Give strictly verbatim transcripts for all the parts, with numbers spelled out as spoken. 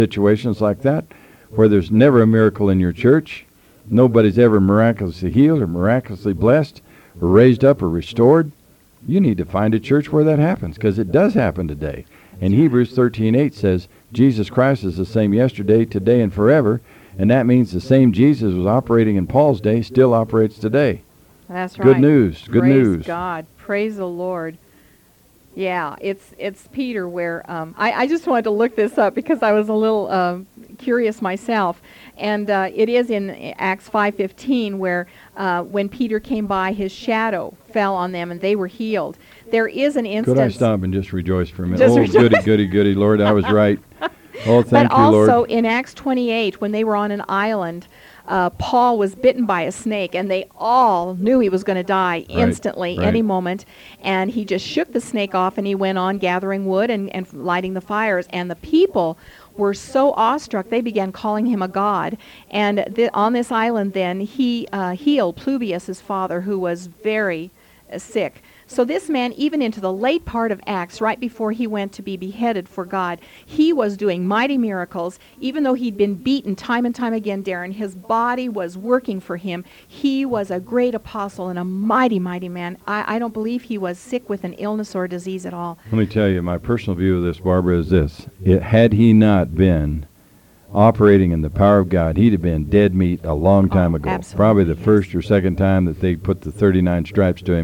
situations like that where there's never a miracle in your church, nobody's ever miraculously healed or miraculously blessed or raised up or restored, you need to find a church where that happens, because it does happen today. And Hebrews thirteen eight says, Jesus Christ is the same yesterday, today, and forever, and that means the same Jesus was operating in Paul's day still operates today. That's right. Good news. Good Praise news. God. Praise the Lord. Yeah, it's it's Peter where um, I, I just wanted to look this up because I was a little uh, curious myself. And uh, it is in Acts five fifteen where uh, when Peter came by, his shadow fell on them and they were healed. There is an instance... Could I stop and just rejoice for a minute? Just oh, rejoice. goody, goody, goody, Lord, I was right. Oh, thank but you, Lord. also in Acts twenty-eight, when they were on an island, uh, Paul was bitten by a snake, and they all knew he was going to die Right, instantly, right. any moment. And he just shook the snake off, and he went on gathering wood and, and lighting the fires. And the people were so awestruck, they began calling him a god. And th- on this island, then, he uh, healed Publius, his father, who was very uh, sick. So this man, even into the late part of Acts, right before he went to be beheaded for God, he was doing mighty miracles. Even though he'd been beaten time and time again, Darren, his body was working for him. He was a great apostle and a mighty, mighty man. I, I don't believe he was sick with an illness or disease at all. Let me tell you, my personal view of this, Barbara, is this. It, had he not been operating in the power of God, he'd have been dead meat a long time Oh, ago. absolutely, Probably the yes. first or second time that they put the thirty-nine stripes to him.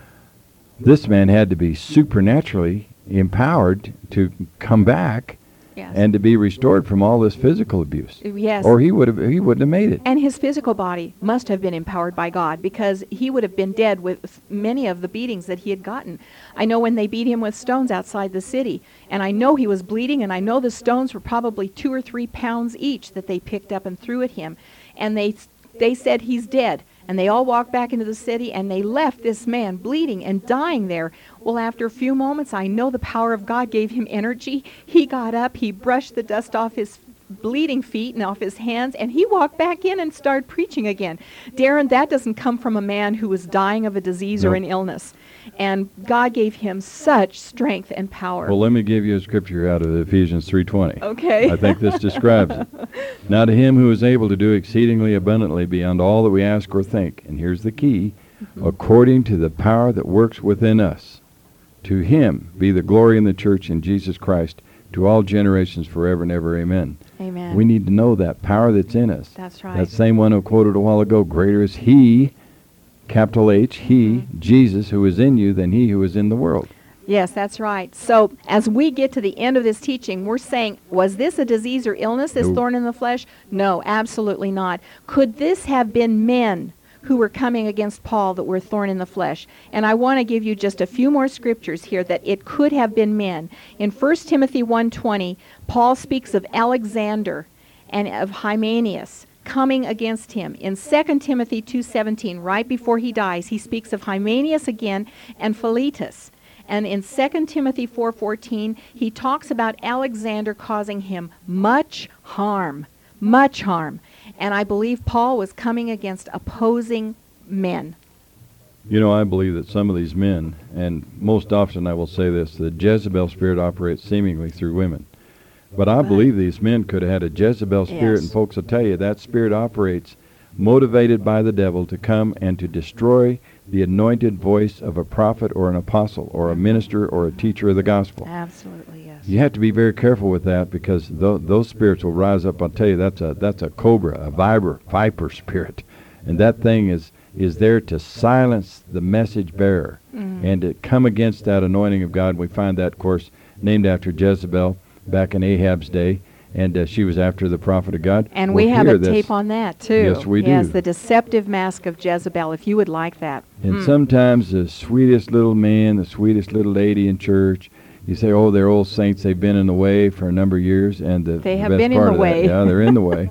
This man had to be supernaturally empowered to come back Yes. and to be restored from all this physical abuse. Yes. Or he would have he wouldn't have made it. And his physical body must have been empowered by God, because he would have been dead with many of the beatings that he had gotten. I know when they beat him with stones outside the city, and I know he was bleeding, and I know the stones were probably two or three pounds each that they picked up and threw at him. And they they said, he's dead. And they all walked back into the city, and they left this man bleeding and dying there. Well, after a few moments, I know the power of God gave him energy. He got up, he brushed the dust off his bleeding feet and off his hands, and he walked back in and started preaching again. Darren, that doesn't come from a man who was dying of a disease or Nope. an illness. And God gave him such strength and power. Well, let me give you a scripture out of Ephesians three twenty. Okay. I think this describes it. Now to him who is able to do exceedingly abundantly beyond all that we ask or think, and here's the key, Mm-hmm. according to the power that works within us, to him be the glory in the church in Jesus Christ to all generations forever and ever. Amen. Amen. We need to know that power that's in us. That's right. That same one I quoted a while ago, greater is he, capital H, he, Mm-hmm. Jesus, who is in you than he who is in the world. Yes, that's right. So as we get to the end of this teaching, we're saying, was this a disease or illness, this No. thorn in the flesh? No, absolutely not. Could this have been men who were coming against Paul that were thorn in the flesh? And I want to give you just a few more scriptures here that it could have been men. In First Timothy one twenty, Paul speaks of Alexander and of Hymenaeus coming against him. In Second Timothy two seventeen, right before he dies, he speaks of Hymenaeus again and Philetus. And in Second Timothy four fourteen, he talks about Alexander causing him much harm, much harm. And I believe Paul was coming against opposing men. You know, I believe that some of these men, and most often I will say this, the Jezebel spirit operates seemingly through women. But I Right. believe these men could have had a Jezebel spirit, Yes. and folks will tell you that spirit operates motivated by the devil to come and to destroy the anointed voice of a prophet or an apostle or a minister or a teacher of the gospel. Absolutely, yes. You have to be very careful with that, because th- those spirits will rise up. I'll tell you, that's a that's a cobra, a viper, viper spirit, and that thing is is there to silence the message bearer Mhm. and to come against that anointing of God. We find that, of course, named after Jezebel back in Ahab's day, and uh, she was after the prophet of God. And Well, we have here a that's- tape on that, too. Yes, we Yes, do. the deceptive mask of Jezebel, if you would like that. And Mm. sometimes the sweetest little man, the sweetest little lady in church, you say, oh, they're old saints, they've been in the way for a number of years, and the, They the have best been in part the of way. That, yeah, they're in the way.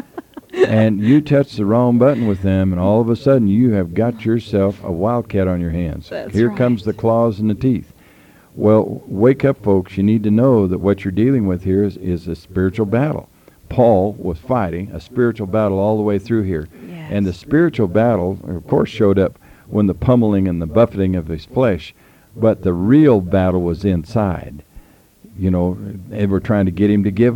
And you touch the wrong button with them, and all of a sudden you have got yourself a wildcat on your hands. That's Here right. comes the claws and the teeth. Well, wake up, folks. You need to know that what you're dealing with here is, is a spiritual battle. Paul was fighting a spiritual battle all the way through here. Yes. And the spiritual battle, of course, showed up when the pummeling and the buffeting of his flesh, but the real battle was inside. You know, they were trying to get him to give up.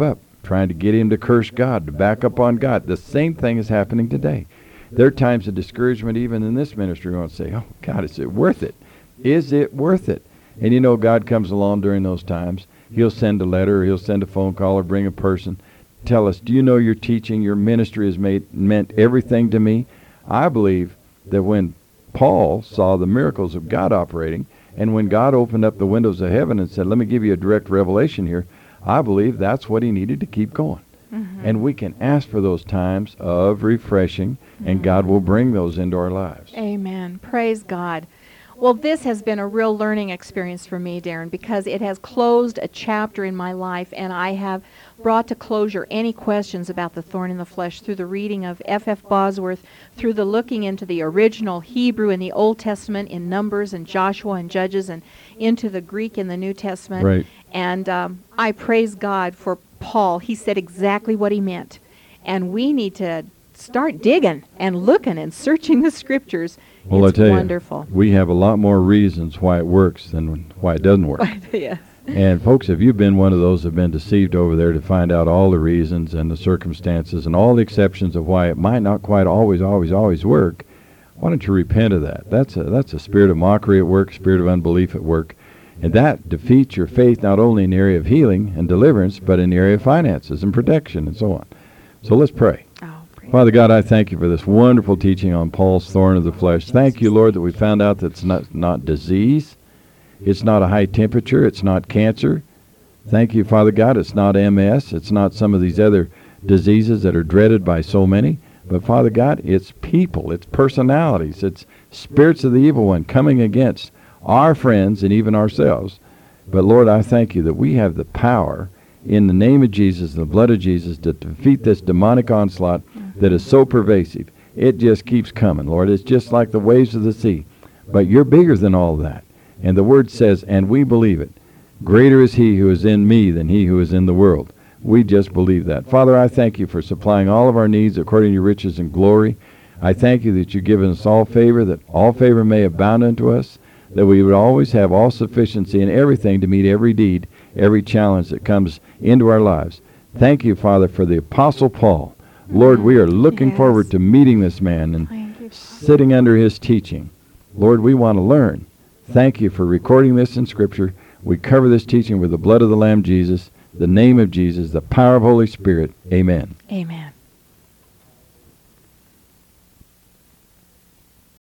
trying to get him to curse God, to back up on God. The same thing is happening today. There are times of discouragement even in this ministry. We want to say, oh, God, is it worth it? Is it worth it? And you know, God comes along during those times. He'll send a letter, or he'll send a phone call, or bring a person. Tell us, do you know your teaching, your ministry has made meant everything to me? I believe that when Paul saw the miracles of God operating, and when God opened up the windows of heaven and said, let me give you a direct revelation here, I believe that's what he needed to keep going. Mm-hmm. And we can ask for those times of refreshing, mm-hmm. and God will bring those into our lives. Amen. Praise God. Well, this has been a real learning experience for me, Darren, because it has closed a chapter in my life, and I have brought to closure any questions about the thorn in the flesh through the reading of F F Bosworth, through the looking into the original Hebrew in the Old Testament, in Numbers and Joshua and Judges, and into the Greek in the New Testament. Right. And um, I praise God for Paul. He said exactly what he meant. And we need to start digging and looking and searching the Scriptures. Well, it's I tell wonderful. you, we have a lot more reasons why it works than why it doesn't work. Yes. And folks, if you've been one of those who have been deceived over there to find out all the reasons and the circumstances and all the exceptions of why it might not quite always, always, always work, why don't you repent of that? That's a, that's a spirit of mockery at work, spirit of unbelief at work. And that defeats your faith not only in the area of healing and deliverance, but in the area of finances and protection and so on. So let's pray. Father God, I thank you for this wonderful teaching on Paul's thorn of the flesh. Thank you, Lord, that we found out that it's not, not disease. It's not a high temperature. It's not cancer. Thank you, Father God, it's not M S. It's not some of these other diseases that are dreaded by so many. But, Father God, it's people. It's personalities. It's spirits of the evil one coming against our friends and even ourselves. But, Lord, I thank you that we have the power in the name of Jesus, the blood of Jesus, to defeat this demonic onslaught that is so pervasive. It just keeps coming, Lord. It's just like the waves of the sea. But you're bigger than all that. And the Word says, and we believe it, greater is he who is in me than he who is in the world. We just believe that. Father, I thank you for supplying all of our needs according to your riches and glory. I thank you that you've given us all favor, that all favor may abound unto us, that we would always have all sufficiency in everything to meet every need, every challenge that comes into our lives. Thank you, Father, for the Apostle Paul. Lord, we are looking Yes. forward to meeting this man and Thank you, Father. sitting under his teaching. Lord, we want to learn. Thank you for recording this in Scripture. We cover this teaching with the blood of the Lamb Jesus, the name of Jesus, the power of Holy Spirit. Amen. Amen.